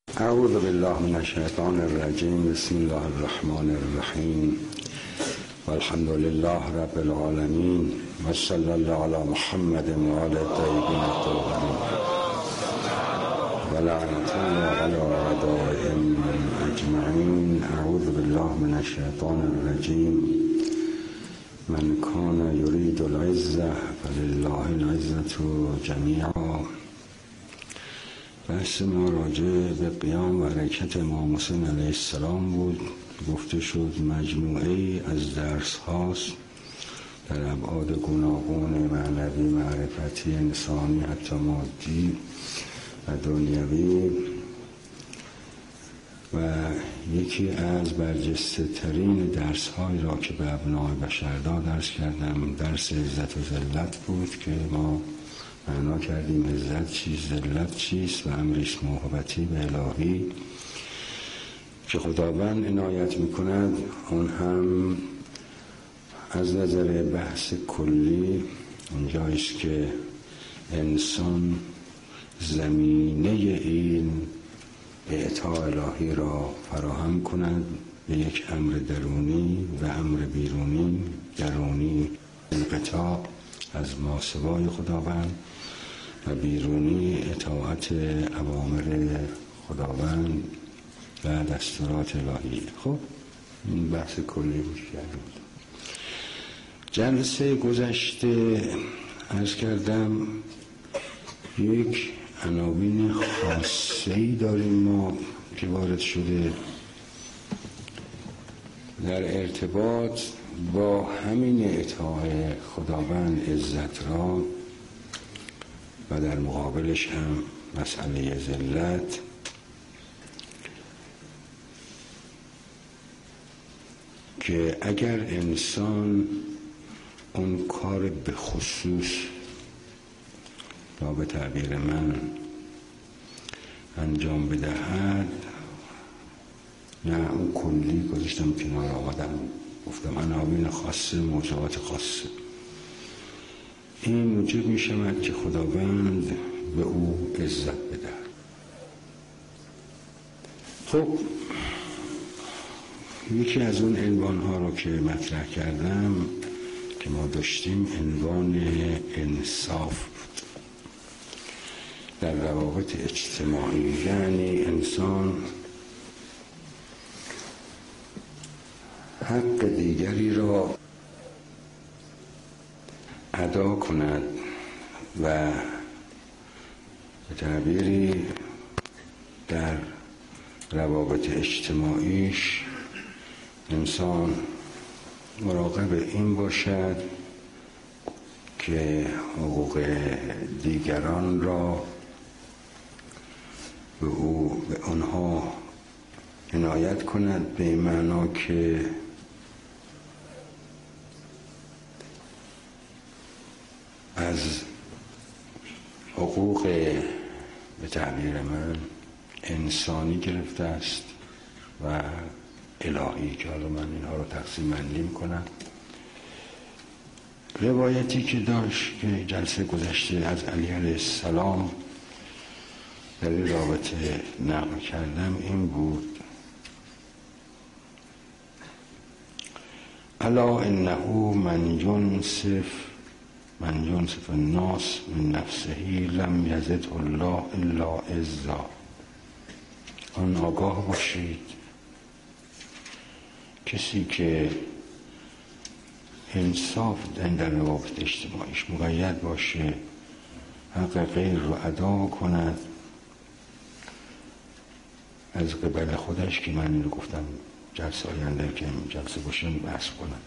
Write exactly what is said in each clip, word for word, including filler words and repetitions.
اعوذ بالله من الشیطان الرجیم. بسم الله الرحمن الرحیم. والحمد لله رب العالمین و صلی الله علی محمد و آل الطیبین الطاهرین و لعنة الله علی اعدائهم اجمعین. اعوذ بالله من الشیطان الرجیم. من کان یرید العزة فلله العزة جمیعا. بحث ما راجع به قیام و حرکت امام حسین علیه السلام بود. گفته شد مجموعه از درس هاست در ابعاد گوناگون معنوی، معرفتی، انسانی، حتی مادی و دنیوی، و یکی از برجسته ترین درس هایی را که به ابنای بشر درس کردم درس عزت و ذلت بود که ما معنا کردیم عزت چیست، ذلت چیست و امریش محبتی به الهی که خداوند عنایت میکند. اون هم از نظر بحث کلی اونجاییست که انسان زمینه این اعطاء الهی را فراهم کند به یک امر درونی و امر بیرونی. درونی انقطاع از ماسوای خداوند و بیرونی اطاعت اوامر خداوند و دستورات الهی. خب این بحث کلی بود کردیم. جلسه گذشته عرض کردم یک عناوین خاصه‌ای داریم ما که وارد شده در ارتباط با همین اطاعت خداوند عزت را و در مقابلش هم مسئله ذلت. که اگر انسان اون کار به خصوص یا به تعبیر من انجام بدهد، نه اون کلی گذاشتم کنار آمدم گفتم عناوین خاصه، موضوعات خاصه، این موجب می شود که خداوند به او عزت بده. خب یکی از اون عنوان ها رو که مطرح کردم که ما داشتیم عنوان انصاف بود در روابط اجتماعی، یعنی انسان حق دیگری را ادا کند و به تعبیری در روابط اجتماعیش انسان مراقب این باشد که حقوق دیگران را به او به آنها عنایت کند، به این معنا که از حقوق به تعبیر من انسانی گرفته است و الهی که حالا من اینها رو تقسیم بندی میکنم. روایتی که داشت که جلسه گذشته از علی علیه السلام در این رابطه نقل کردم این بود: الا انه من ینصف من ینصف الناس من نفسه لم یزده الله الا عزا. آن آگاه باشید کسی که انصاف در روابط اجتماعیش مقید باشه، حق غیر رو ادا کند از قبل خودش، که من این رو گفتم جلسه آینده که جلسه باشم بحث کنم،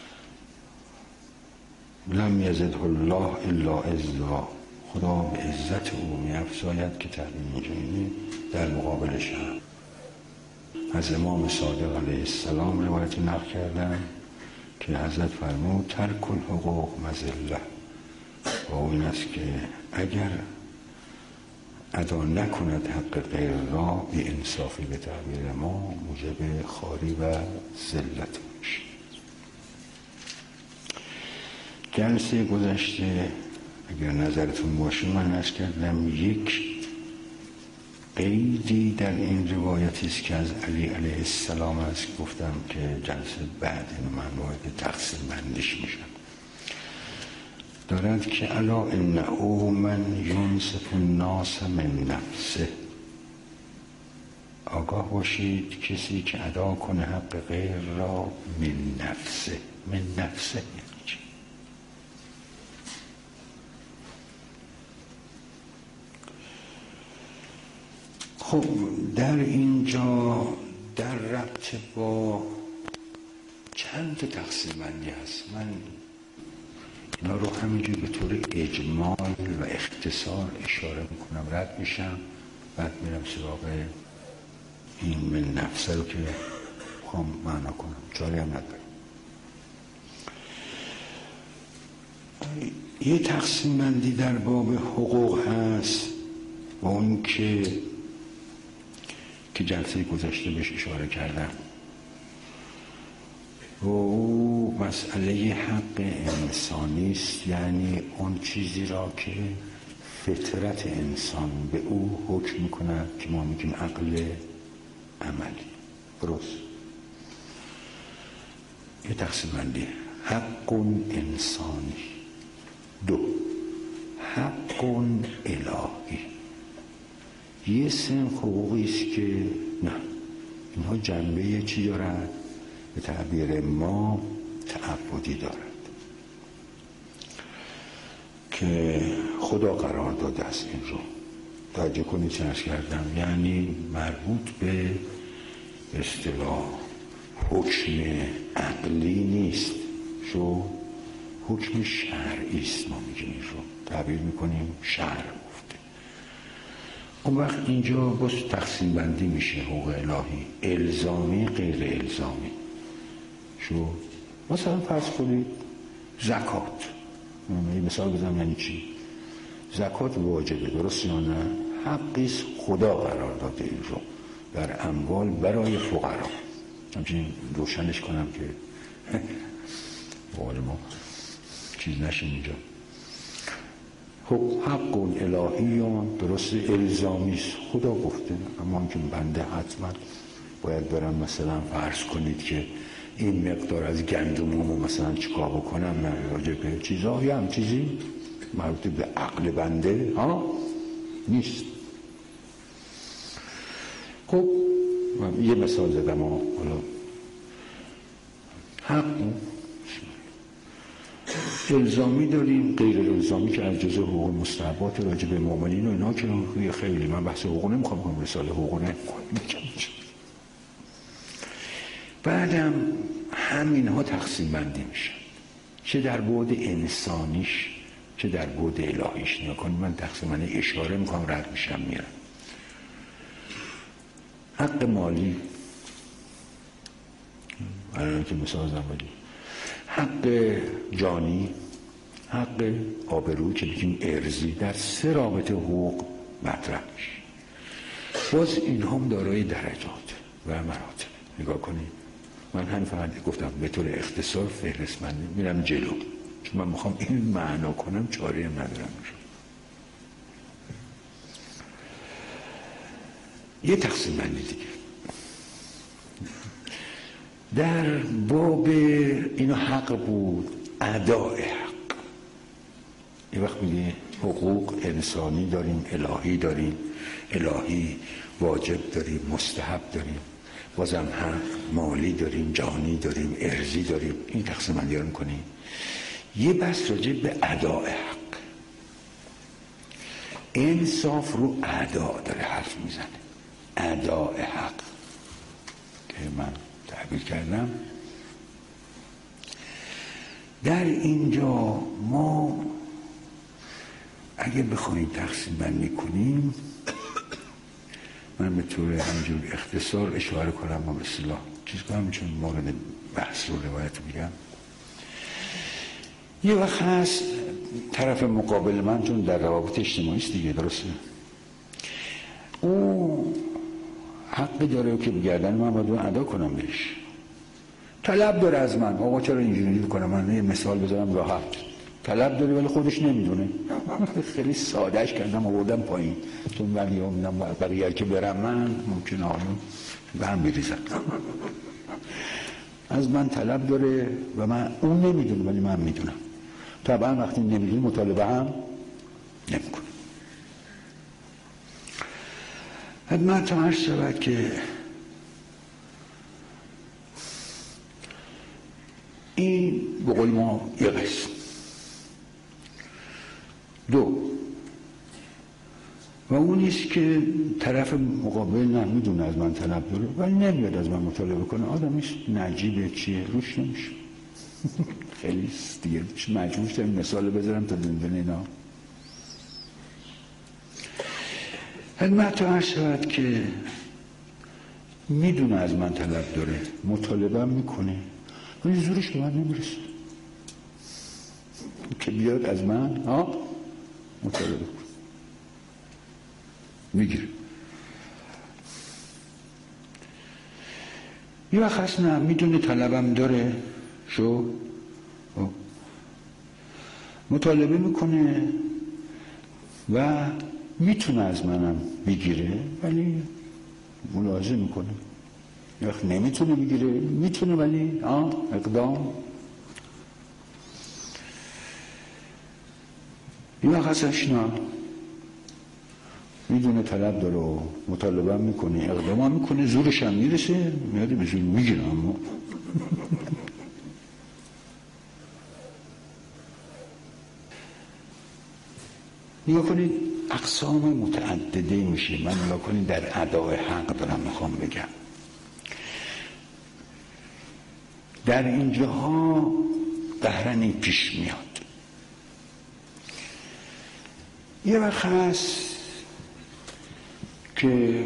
لم یزده الله الا عزا، خدا به عزت او می افزاید که تعلیم اینجایی در مقابلش هم. از امام صادق علیه السلام روایت نقل کردن که حضرت فرمود ترک الحقوق مذله، با این است که اگر ادا نکند حق غیر را بی انصافی به تعبیر ما موجب خواری و ذلت میشه. جلسه گذشته اگر نظرتون باشه من عرض کردم یک قیدی در این روایتی است که از علی علیه السلام است، گفتم که جلسه بعد اینو من وارد تقسیم بندیش میشم. دارد که الا انه من ینصف الناس من نفسه، آگاه باشید کسی که ادا کنه حق غیر را من نفسه. من نفسه یعنی چی؟ خب در اینجا در ربط با چند تقسیم بندی هست. من اینا رو همینجوری به طور اجمال و اختصار اشاره میکنم، رد میشم، بعد میرم سراغ این من نفسه رو که میخوام معنا کنم، چاره هم ندارم. یه تقسیم بندی در باب حقوق هست با اون که که جلسه گذشته بهش اشاره کردم، و او مسئله حق انسانی است، یعنی اون چیزی را که فطرت انسان به او حکم میکنه که ما میگیم عقل عملی. درست؟ یه تقسیم بندی. حق انسانی. دو، حق الهی. یه سن حقوقی است که نه، اینها جنبه چی دارد؟ به تعبیر ما تعبدی دارد که خدا قرار داده است. این رو توجه کنید چه عرض کردم، یعنی مربوط به اصطلاح حکم عقلی نیست، شو حکم شرعی است. ما میگیم این رو تعبیر میکنیم شرع گفته. اون وقت اینجا باز تقسیم بندی میشه حقوق الهی، الزامی غیر الزامی. شو مثلا فرض کنید زکات، یه مثال بزنم یعنی چی؟ زکات واجبه، درست یا نه؟ حقیست، خدا قرار داده این رو در اموال برای فقرا. همچنین روشنش کنم که بقول ما چیز نشه اینجا. خب حق الهی درست الزامیست، خدا گفته، اما هم که بنده حتما باید برم مثلا فرض کنید که این مقدار از گندمومو مثلا چیکار بکنم، نه راجع به چیزایی هم چیزی مربوط به عقل بنده ها نیست. خب یه مثال زدم ها. حالا حق الزامی داریم، غیر الزامی که از جزء حقوق مستحبات راجع به مؤمنین و اینا که خیلی، من بحث حقوق نمیخوام کنم، رساله حقوق نمیخوام. بعدم همین ها تقسیم بندی میشن، چه در بعد انسانیش چه در بعد الهیش. نیا کنید من تقسیم بندی اشاره میکنم، رد میشم میرم. حق مالی، الان که مثال زن بدیم، حق جانی، حق آبرو که بگیم ارزی، در سه رابطه حقوق مطرح میشه. باز این هم دارای درجات و مراتب. نگاه کنید، من همین فقط گفتم به طور اختصار فهرست بندی، میرم جلو چون من میخوام این معنا کنم، چاره هم ندارم. یه تقسیم بندی دیگه در باب اینو حق بود، اداء حق. یه وقت میگه حقوق انسانی داریم، الهی داریم، الهی واجب داریم، مستحب داریم، بازم حق مالی داریم، جانی داریم، ارزی داریم. این تقسیم بندی رو میکنیم. یه بحث راجع به اداء حق، انصاف رو ادا داره حرف میزنه. اداء حق که من تعبیر کردم، در اینجا ما اگه بخوایم تقسیم بندی کنیم، من به طور همینجور اختصار اشاره کنم با اصطلاح چیز کنم، چون مورد بحث و روایت میگم. یه وقت هست طرف مقابل من، چون در روابط اجتماعی است دیگه، درسته، او حقی داره که بگردن من باید اون ادا کنم بهش. طلب داره از من، آقا چرا اینجوری بکنم؟ من یه مثال بذارم راحت، طلب داره ولی خودش نمیدونه. خیلی سادهش کردم آوردم پایین، چون ولی امیدم بقیه که برم من ممکنه آمون برم بریزم. از من طلب داره و من اون نمیدونه ولی من میدونم. طبعا وقتی نمیدونه مطالبه هم نمیکنه. خدمت عرض شود که این به قول ما یه قسم. دو و اون نیست که طرف مقابل نه میدونه از من طلب داره ولی نمیاد از من مطالبه کنه. آدمیست نجیبه چیه روش نمیشه. خیلی دیگه مجبور شدم مثال بذارم تا دندون اینا. خدمت عرض شود که میدونه از من طلب داره، مطالبه هم میکنه ولی زورش به من نمیرسه که بیاد از من ها مطالبه کنه. میگیره. یه وقت هست نه میدونه طلبم داره شو مطالبه میکنه و میتونه از منم بگیره ولی ملاحظه میکنه. یه وقت نمیتونه بگیره، میتونه ولی آه اقدام. یه وقت هستش نه میدونه طلب داره و مطالبه هم میکنه، اقدام هم میکنه، زورش هم میرسه، میاده به زور میگیره. اما نگاه کنید اقسام متعدده میشه. من نگاه کنید در ادای حق دارم میخوام بگم. در اینجاها قهرنی پیش میاد. یه وقت هست که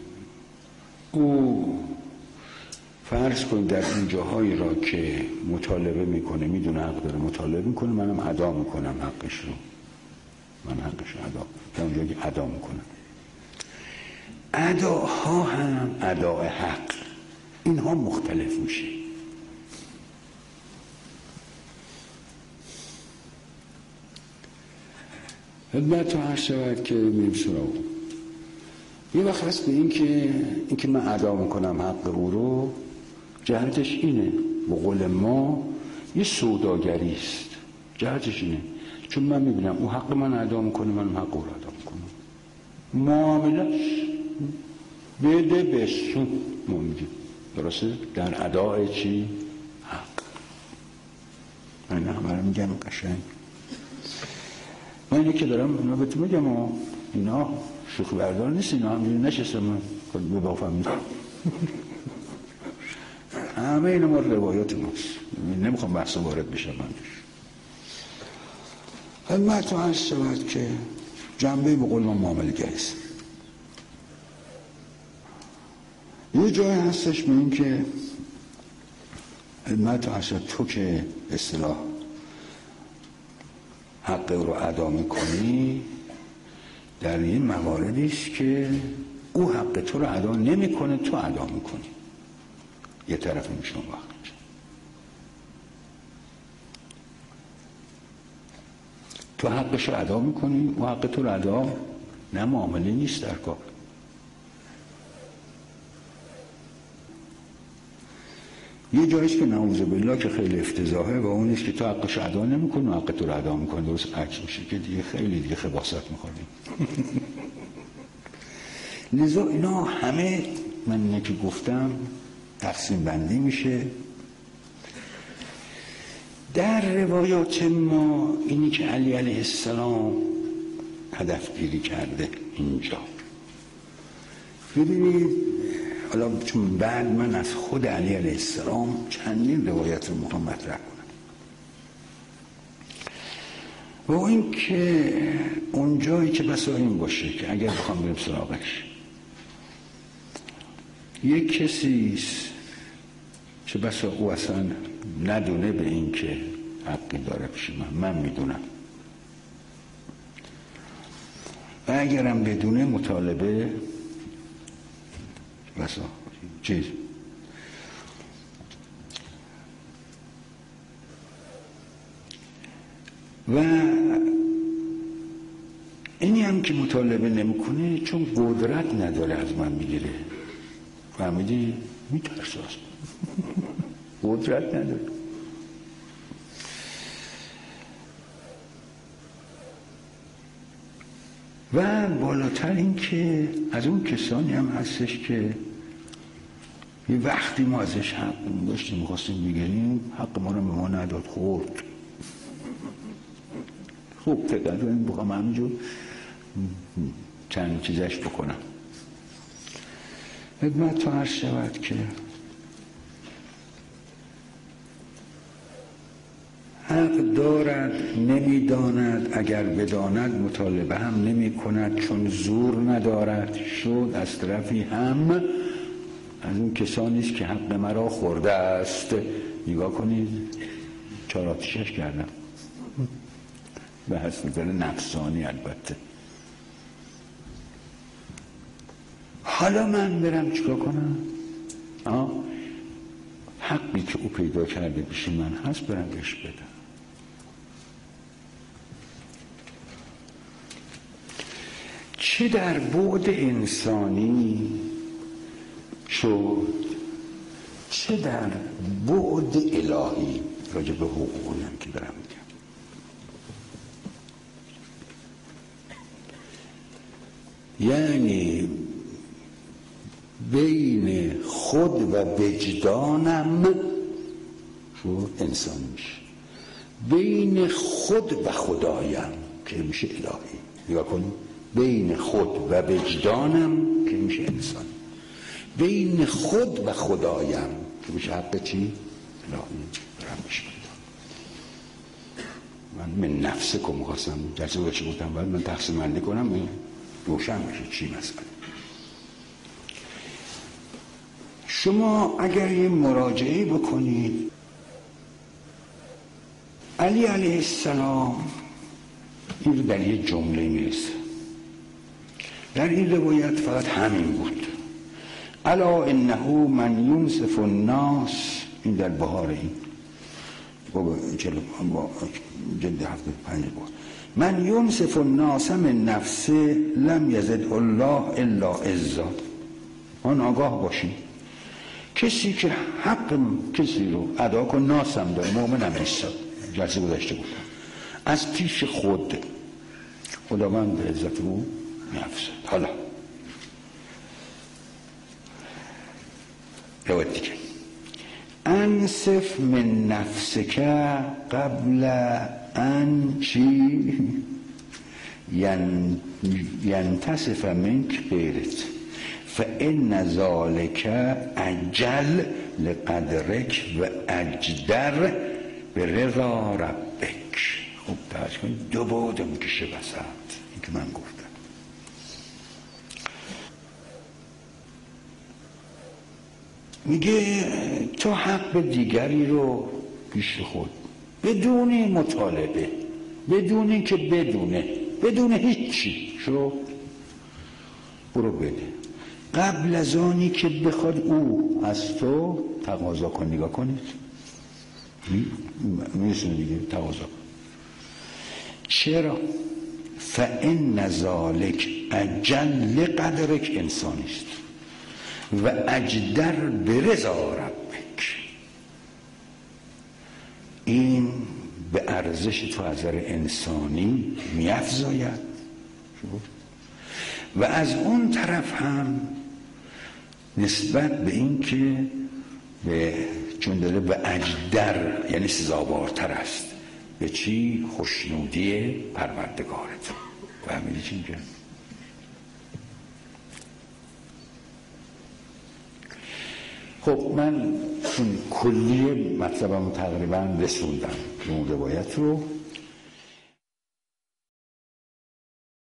او فرض کن در این جاهایی را که مطالبه میکنه میدونه حق داره مطالبه میکنه، منم ادا میکنم حقش رو، من حقش رو ادا در اونجایی که ادا میکنم. اداها هم ادای حق اینها مختلف میشه. خدمت تو عرض شود که میم سراغ یه وقت هست به این که این که من ادا میکنم حق او رو، جهتش اینه به قول ما یه سوداگری است. جهتش اینه چون من میبینم اون حق من ادا میکنه، منم حق او رو ادا میکنم. معاملش بده به سود ما میگیم درسته در ادای چی؟ حق. من همه رو میگم قشنگ. من اینه که دارم اینا بهتون میگم و اینا شوخی بردار نیست، اینا همجوری نشستم من به بافم میگم. همه اینا ما روایات ماست، نمیخوام بحث وارد بشم من توش. خدمت تو هست شود که جنبه به قول ما معاملگری است. یه جای هستش به این که خدمت تو هست تو که اصطلاح حق رو ادا میکنی، در این مواردی است که او حق تو رو ادا نمیکنه، تو ادا میکنی. یه طرف میشه اون وقت تو حقش رو ادا میکنی، او حق تو رو ادا نه، معامله نیست در کار. یه جاییست که نعوذ بالله که خیلی افتضاحه و اون نیست که تو حقش ادا نمیکنی و حق تو رو ادا میکنی، درست عکس میشه که دیگه خیلی دیگه خباثت میخوریم. لذا اینا همه من اینه که گفتم تقسیم بندی میشه. در روایات ما اینی که علی علیه السلام هدف گیری کرده اینجا، ببینید حالا چون بعد من از خود علی علیه السلام چندین روایت رو میخوام مطرح کنم و این که اون جایی که بسا این باشه که اگر بخوام بریم سراغش یک کسیست چه بسا او اصلا ندونه به این که حقی داره پیش من، من میدونم و اگرم بدونه مطالبه بسا چیز و اینی هم که مطالبه نمیکنه چون قدرت نداره از من میگیره. فهمیدی؟ میترسه اصلا قدرت نداره. و بالاتر این که از اون کسانی هم هستش که یه وقتی ما ازش حق داشتیم میخواستیم بگیریم، حق ما رو به ما نداد، خورد. خوب تقدر این بخوام همینجور چند چیزش بکنم. خدمت تو عرض شود که حق دارد نمیداند، اگر بداند مطالبه هم نمی کند، چون زور ندارد شد از طرفی هم از اون کسانی است که حق مرا خورده است. نگاه کنید چهار آتیشش کردم به حسب نفسانی البته. حالا من برم چیکار کنم؟ آه؟ حقی که او پیدا کرده پیش من هست برم بهش بدم. چه در بعد انسانی شد، چه در بعد الهی، راجع به حقوقی هم که دارم میگم. یعنی بین خود و وجدانم شو انسان میشه، بین خود و خدایم که میشه الهی. نگاه کنید، بین خود و وجدانم که میشه انسان، بین خود و خدایم که میشه حق چی؟ الهی. برم میشه من من نفسه که میخواستم جلسه باید چی بودم باید من تقسیم بندی کنم روشن میشه چی مثلا. شما اگر یه مراجعه بکنید، علی علیه السلام این رو در یه جمله میرسه. در این روایت فقط همین بود، الا انه من یونصف الناس. این در بهار این جلد هفته پنج بود. من یونصف الناس من نفسه لم یزد الله الا عزا. آن آگاه باشیم کسی که حق کسی رو ادا کن ناسم داره، مؤمنم نیست. جلسه گذشته بودم از پیش خود خداوند به عزت او می‌افزاید. حالا روایت دیگه، انصف من نفسک قبل ان چی ینتصف منک غیرت فان ذلک اجل لقدرک و اجدر به رضا ربک. خوب توجه کنید، دو بعد میکشه وسط این که من گفتم. میگه تو حق دیگری رو پیش خود بدون مطالبه، بدون این که بدونه، بدون هیچی شو برو بده، قبل از آنی که بخواد او از تو تقاضا کن. نگاه کنید میرسونه دیگه تقاضا کن. چرا؟ فان ذلک اجل قدرک انسانیست و اجدر برضا ربک. این به ارزش تو از نظر انسانی میافزاید و از اون طرف هم نسبت به این که به چون داره به اجدر یعنی سزاوارتر است به چی؟ خوشنودی پروردگارت. فهمیدی چی میگم؟ خب من چون کلی مطلبم تقریبا رسوندم اون روایت رو